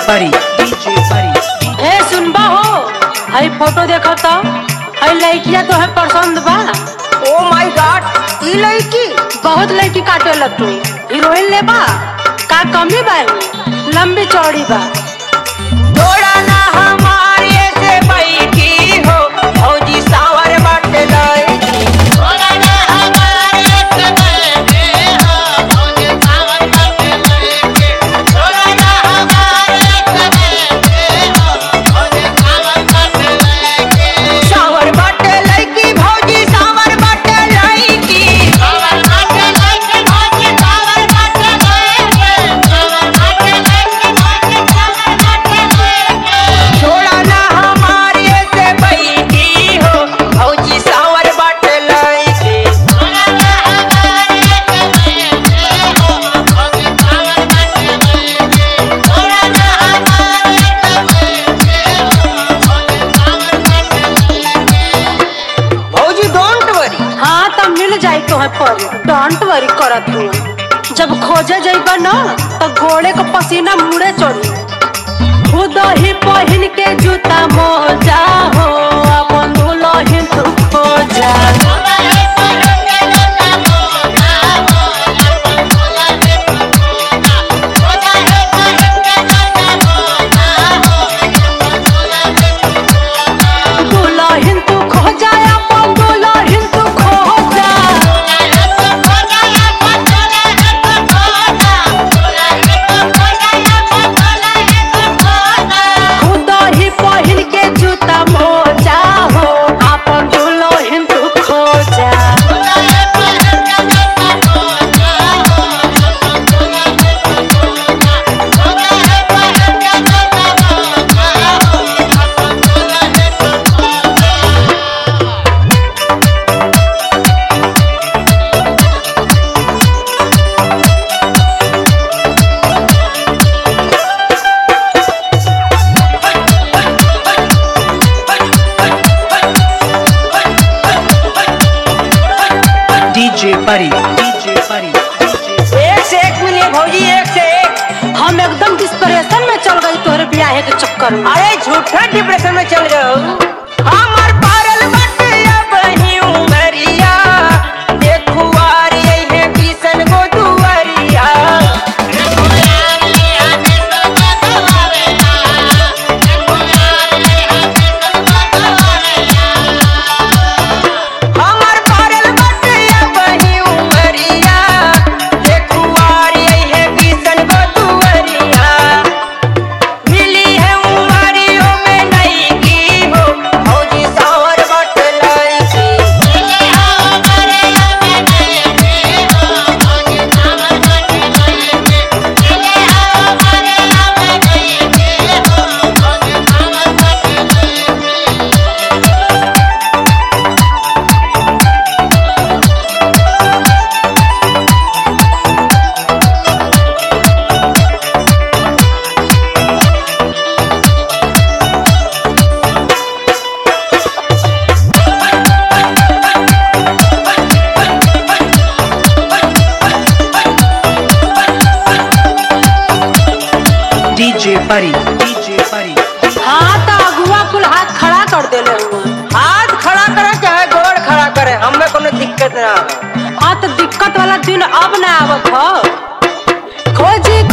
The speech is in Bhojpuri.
परी डीजे परी। ए सुनबा हो, हई फोटो देखो तो हई लड़किया तो है पसंद बा। ओ माय गॉड, ई लड़की बहुत लड़की काटे लग तू हीरोइन ले बा का कमी बा, लंबी चौड़ी बा। थोड़ा ना हमारे से बैठी हो भौजी सावर बट लड़की। थोड़ा ना हमारे से बैठे हो भौजी सावर बट लड़की। थोड़ा ना हमारे से बैठे हो भौजी सावर बट लड़की। सावर बट लड़की भौजी सावर बट लड़की। सावर बट लड़की भौजी सावर बट लड़की। सावर बट लड़की भौजी सावर बट लड़की। थोड़ा ना हमारे से बैठी हो भौजी सावर बट लड़की। थोड़ा ना हमारे से बैठे हो भौजी सावर बट लड़की। थोड़ा ना हमारे से बैठे हो भौजी सावर बट लड़की। भौजी डोंट वरी, हाँ तब मिल जाई तो है पर डोंट वरी करत तू। जब खोजे जाइबा ना तो घोड़े को पसीना मुड़े चढ़ी। खुद ही पहन के जूता मोजा हो अपन दुल्हन तू खोजा। दुल्हन तू खोजा अपन दुल्हन तू खोजा। खुद ही पहन के जूता मोजा हो अपन दुल्हन तू खोजा। डीजे परी डीजे परी। एक से एक मिली भौजी, एक से एक। हम एकदम डिस्प्रेशन में चल गई तोहरे ब्याह के चक्कर में। अरे झूठा डिप्रेशन में चल गए हो। हमार पारल बट अब ही उमरिया देखुआर यही है किसन को दुआरिया। हमार पारल बट अब ही उमरिया देखुआर यही है किसन को दुआरिया। मिली है उमरियों में नई की हो भौजी सावर बट लड़की। डीजे परी डीजे परी। हाँ तो अगुआ कुल हाथ खड़ा कर देले हुआ। हाथ खड़ा करे चाहे गोड़ खड़ा करे, हमें कोनो दिक्कत ना है। हाँ तो दिक्कत वाला दिन अब ना आवत हो। खोजी